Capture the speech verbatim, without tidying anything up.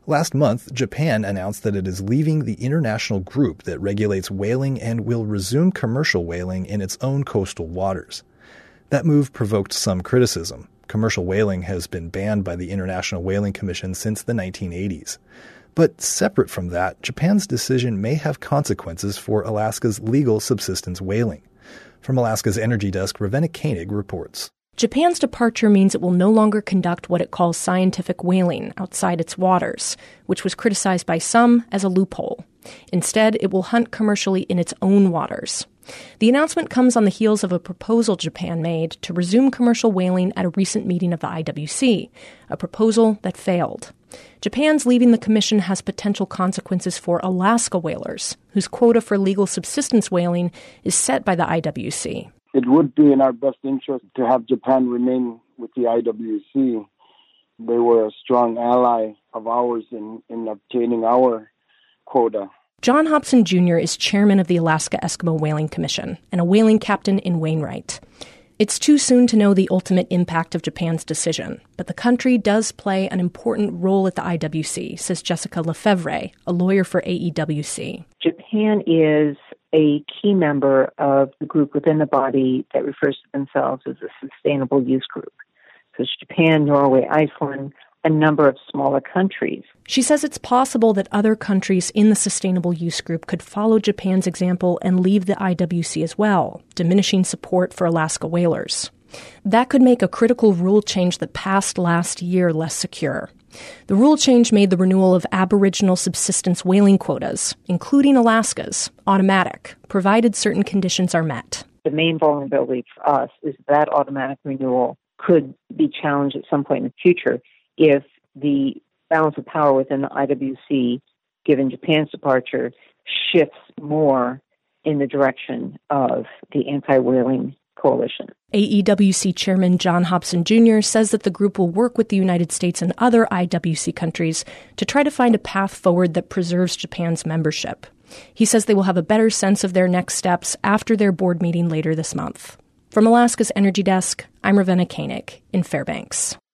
Last month, Japan announced that it is leaving the international group that regulates whaling and will resume commercial whaling in its own coastal waters. That move provoked some criticism. Commercial whaling has been banned by the International Whaling Commission since the nineteen eighties. But separate from that, Japan's decision may have consequences for Alaska's legal subsistence whaling. From Alaska's Energy Desk, Ravenna Koenig reports. Japan's departure means it will no longer conduct what it calls scientific whaling outside its waters, which was criticized by some as a loophole. Instead, it will hunt commercially in its own waters. The announcement comes on the heels of a proposal Japan made to resume commercial whaling at a recent meeting of the I W C, a proposal that failed. Japan's leaving the commission has potential consequences for Alaska whalers, whose quota for legal subsistence whaling is set by the I W C. It would be in our best interest to have Japan remain with the I W C. They were a strong ally of ours in, in obtaining our quota. John Hobson Junior is chairman of the Alaska Eskimo Whaling Commission and a whaling captain in Wainwright. It's too soon to know the ultimate impact of Japan's decision, but the country does play an important role at the I W C, says Jessica Lefevre, a lawyer for A E W C. Japan is a key member of the group within the body that refers to themselves as a Sustainable Use Group. So it's Japan, Norway, Iceland, a number of smaller countries. She says it's possible that other countries in the Sustainable Use Group could follow Japan's example and leave the I W C as well, diminishing support for Alaska whalers. That could make a critical rule change that passed last year less secure. The rule change made the renewal of Aboriginal subsistence whaling quotas, including Alaska's, automatic, provided certain conditions are met. The main vulnerability for us is that automatic renewal could be challenged at some point in the future if the balance of power within the I W C, given Japan's departure, shifts more in the direction of the anti-whaling coalition. A E W C Chairman John Hobson Junior says that the group will work with the United States and other I W C countries to try to find a path forward that preserves Japan's membership. He says they will have a better sense of their next steps after their board meeting later this month. From Alaska's Energy Desk, I'm Ravenna Koenig in Fairbanks.